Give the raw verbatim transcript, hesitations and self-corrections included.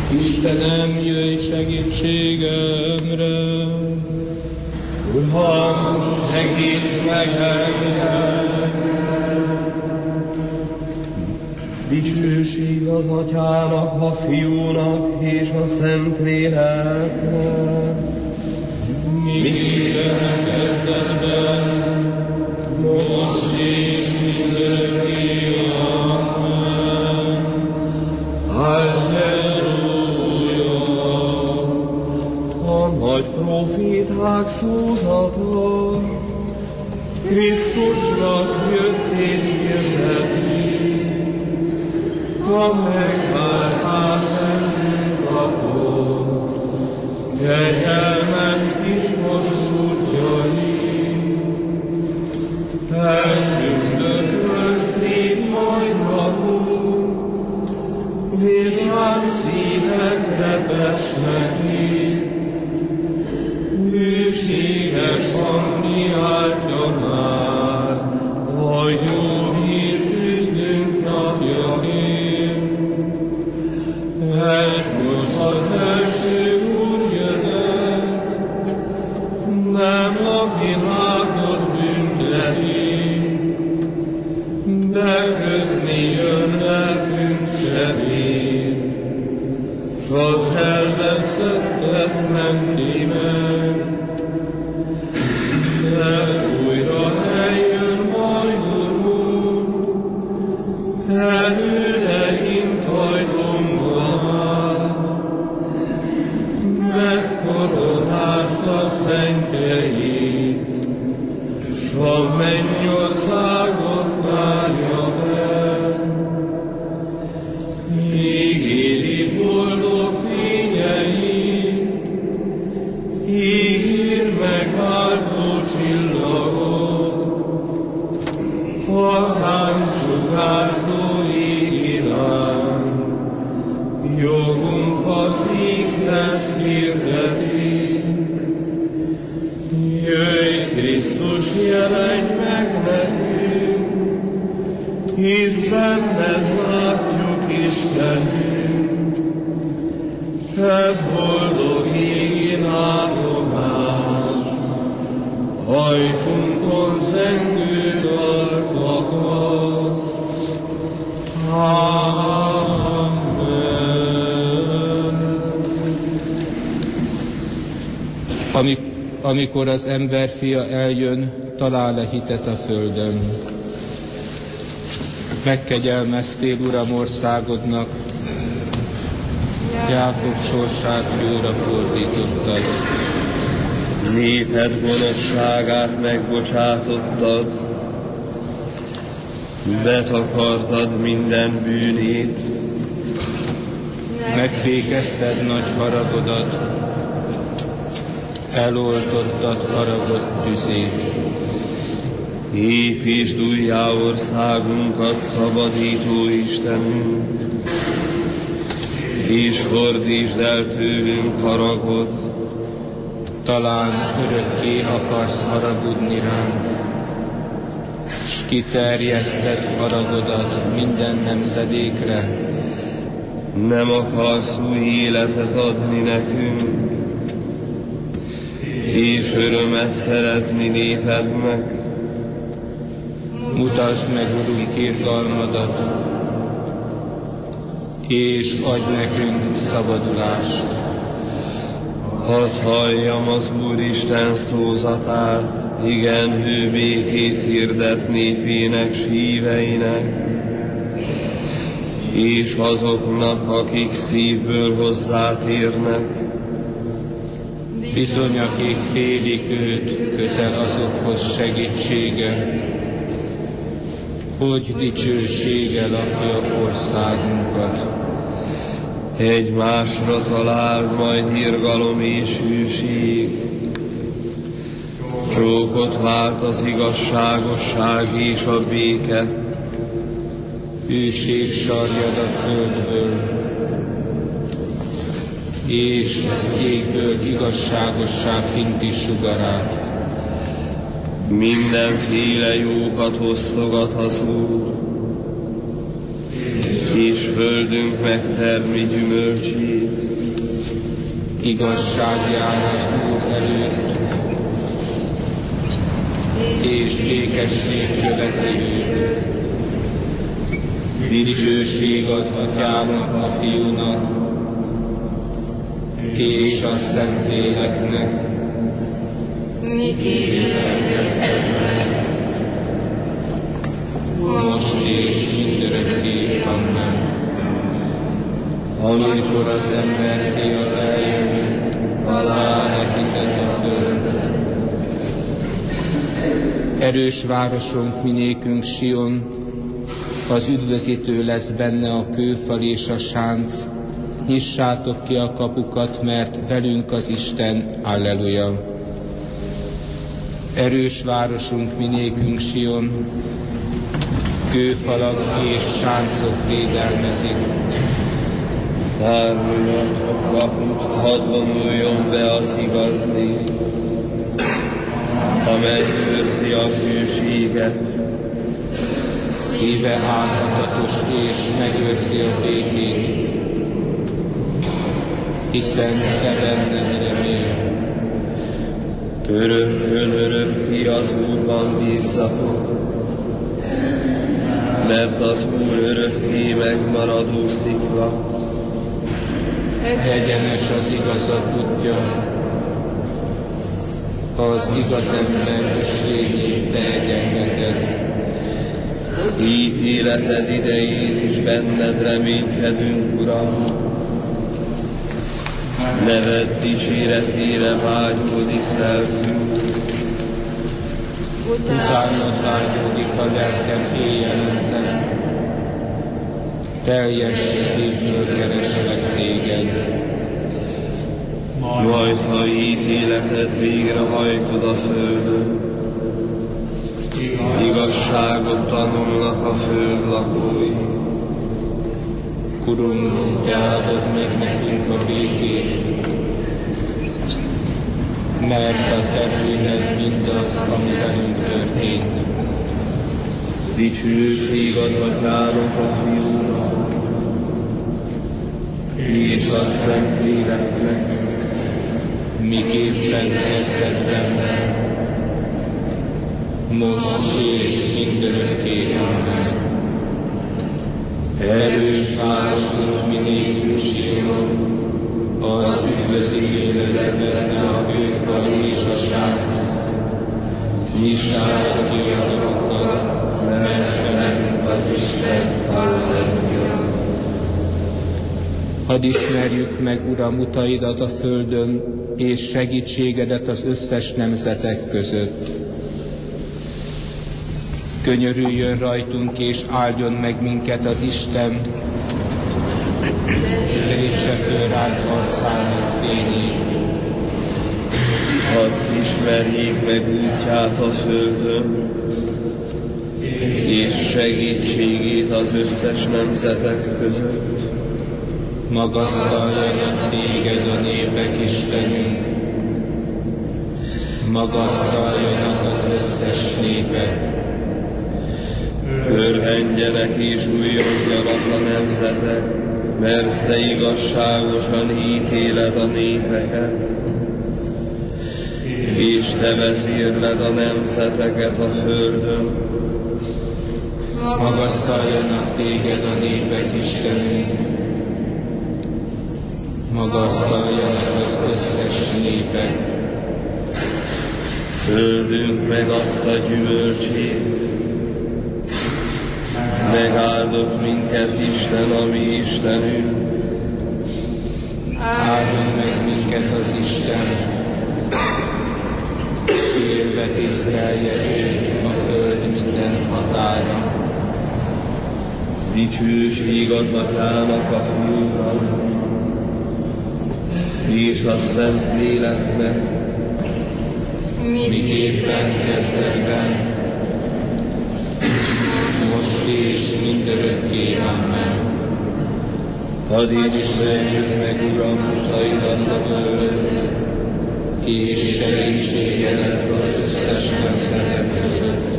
Istenem, jöjj segítségemre! Uram, segíts meg engem! Dicsőség az Atyának, a Fiúnak és a Szentléleknek. Minden kezdetben, most és mindörökké. Amen. Halleluja! A nagy proféták szózata, Krisztusnak jöttét hirdetni, a megváltás bennünk kapott, kegyelmen titkos útjai, eltündököl szép majd napunk, világ szívek repesnek itt, bűséges hangni áltja már, a jó hír üdvünk napjain. Ez most az első Úr jövet, nem a világot bünteti, bekötni jön nekünk sebét, s az elvesztettet menti meg. De újra eljön majd Urunk, előreink hajtomban, megkoronázza szentjeit, s a mennyországot várja fel. Ígéri boldog fényeit, ígér megáldó csillagot, hallány sugárzó ígérány, jogunk az ég lesz hirdeti. Jöjj, Krisztus, jelenj meg nekünk, hisz benned látjuk Istenünk, se boldog égén áldogás, ajkunkon zengő dalfakat. Amen. Amik, amikor az emberfia eljön, talál-e hitet a földön? Megkegyelmeztél, Uram, országodnak, Jákob sorsát jóra fordítottad. Néped gonoszságát megbocsátottad, betakartad minden bűnét, megfékezted nagy haragodat, eloltottad haragod tüzét. Építsd újjá országunkat, szabadító Istenünk, és fordítsd el tőlünk haragot. Talán örökké akarsz haragudni ránk, s kiterjeszted haragodat minden nemzedékre. Nem akarsz új életet adni nekünk, és örömet szerezni népednek. Mutasd meg, Urunk, irgalmadat, és adj nekünk szabadulást. Hadd halljam az Úristen szózatát, igen, ő békét hirdet népének, s híveinek, és azoknak, akik szívből hozzátérnek. Bizony, akik félik őt, közel azokhoz segítsége, hogy dicsősége lakja országunkat. Egymásra találd majd irgalom és hűség, csókot vált az igazságosság és a béke. Hűség sarjad a földből, és az égből igazságosság hinti sugarát. Mindenféle jókat osztogat az Úr, és földünk megtermi gyümölcsét. Igazság jár az Úr előtt, és békesség követi őt. Dicsőség az Atyának, a Fiúnak, és a Szentléleknek, most és mindörökké. Amen. Amikor az emberfia eljön, talál hitet a földön. Erős városunk, minékünk Sion, az üdvözítő lesz benne a kőfal és a sánc. Nyissátok ki a kapukat, mert velünk az Isten, alleluja. Erős városunk, minékünk Sion, kőfalak és sáncok védelmezik. Táruljon a kaput, hadd vonuljon be az igaz nép, amely őrzi a hűséget. Szíve álhatatos és megőrzi a békét, hiszen te benned remél. Örökkön örökké az Úrban bízzatok, mert az Úr örökké megmaradó szikla. Egyenes az igazat útja, az igaz ember ösvényét te egyengeted. Ítéleted idején is benned reménykedünk, Uram. Neved dicséretére vágyódik lelkünk. Utánad vágyódik a lelkem éjjelenten. Teljes szívből kereslek téged. Majd, ha ítéleted végrehajtod a földön, igazságot tanulnak a föld lakói. Urunk, te áldod meg nekünk a békét, mert a te bűned mindaz, ami velünk történt. Dicsőség az Atyának, a Fiúnak, és a Szentléleknek, miképpen kezdetben, most és mindörökké. Amen. Erős városunk, minékünk Sion, az üdvözítő lesz benne a kőfal és a sánc. Nyissátok ki a kapukat, mert velünk az Isten, alleluja. Hadd ismerjük meg, Uram, utaidat a földön, és segítségedet az összes nemzetek között. Könyörüljön rajtunk, és áldjon meg minket az Isten, derítse föl ránk arcának fényét. Hadd ismerjék meg útját a földön, és segítségét az összes nemzetek között. Magasztaljanak téged a népek, Istenünk, magasztaljanak az összes népek. Örvendjenek és újjongjanak a nemzetek, mert te igazságosan ítéled a népeket, és te vezérled a nemzeteket a földön. Magasztaljanak téged a népek, Istenünk, magasztaljanak az összes népek. Földünk megadta gyümölcsét, megáldott minket Isten, a mi Istenünk. Áldjon meg minket az Isten, élve tisztelje őt a föld minden határa. Dicsőség az Atyának, a Fiúnak, és a Szentléleknek, miképpen kezdetben, most és mindörökké. Amen. Hadd ismerjük meg, Uram, utaidat a földön, és segítségedet az összes nemzetek között.